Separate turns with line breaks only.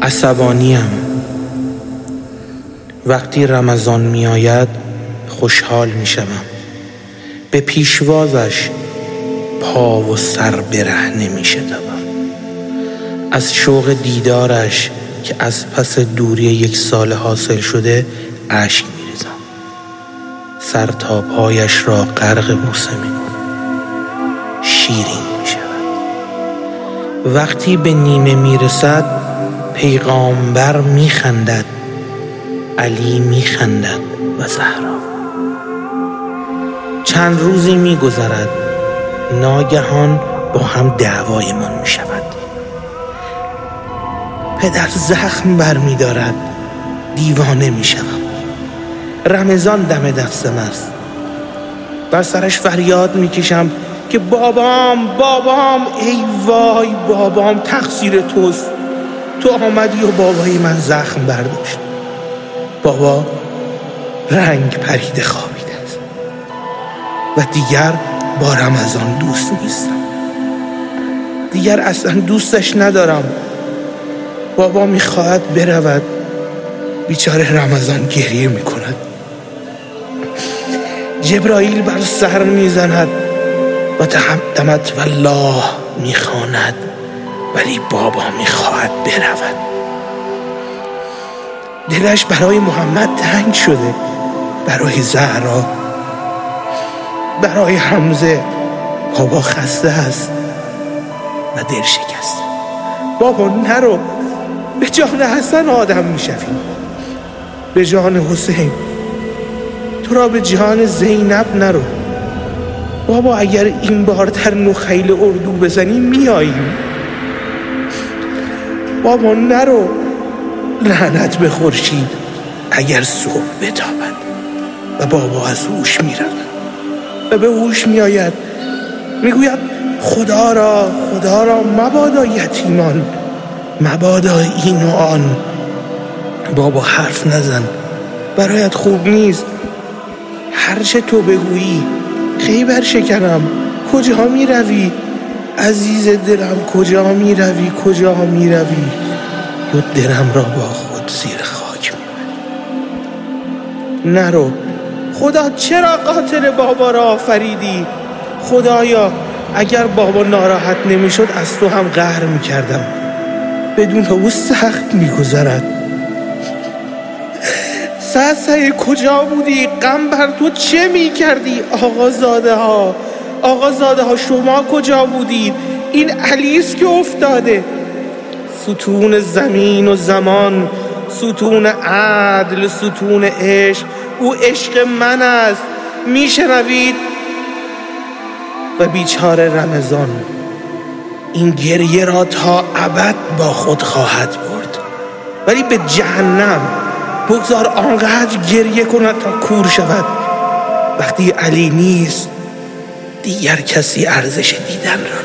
عصبانیم. وقتی رمضان می آید خوشحال می شوم. به پیشوازش پا و سر برهنه می شتابم. از شوق دیدارش که از پس دوری 1 سال حاصل شده اشک می ریزم. سر تا پایش را غرق بوسه می کنم. شیرین می شود. وقتی به نیمه می رسد پیغامبر می خندد، علی می خندد و زهرا. چند روزی می گذرد، ناگهان با هم دعوایمان می شود. پدر زخم بر می دارد، دیوانه می شوم. رمضان دم دستم است. بر سرش فریاد می کشم که بابام، ای وای بابام، تقصیر توست. تو آمدی و بابای من زخم برداشت. بابا رنگ پریده خوابیده است و دیگر با رمضان دوست نیستم. دیگر اصلا دوستش ندارم. بابا میخواهد برود، بیچاره رمضان گریه میکند. جبرائیل بر سر میزند و تقدمت والله میخواند، ولی بابا میخواهد برود. دلش برای محمد تنگ شده، برای زهرا، برای حمزه. بابا خسته است و دل شکسته. بابا نرو، به جان حسن آدم میشویم، به جان حسین. تو را به جان زینب نرو. بابا اگر این بار در نخیل اردو بزنی میاییم. بابا نرو. لعنت به خورشید اگر صبح بتابد. و بابا از هوش میرود و به هوش میآید، میگوید خدا را مبادا یتیمان، مبادا این و آن. بابا حرف نزن، برایت خوب نیست. هرچه تو بگویی خیبر شکنم. کجا می روی عزیز دلم؟ کجا می روی یا دلم را با خود زیر خاک می بری؟ نرو. خدا چرا قاتل بابا را آفریدی؟ خدایا اگر بابا ناراحت نمی شد از تو هم قهر می کردم. بدون او سخت می گذرد. سعی کجا بودی؟ غم بر تو چه می کردی؟ آقازاده ها شما کجا بودید؟ این علیست که افتاده. ستون زمین و زمان، ستون عدل، ستون عشق. او عشق من است، میشنوید؟ و بیچاره رمضان این گریه را تا ابد با خود خواهد برد، ولی به جهنم. بگذار آنقدر گریه کند تا کور شود. وقتی علی نیست دیگر کسی ارزش دیدن را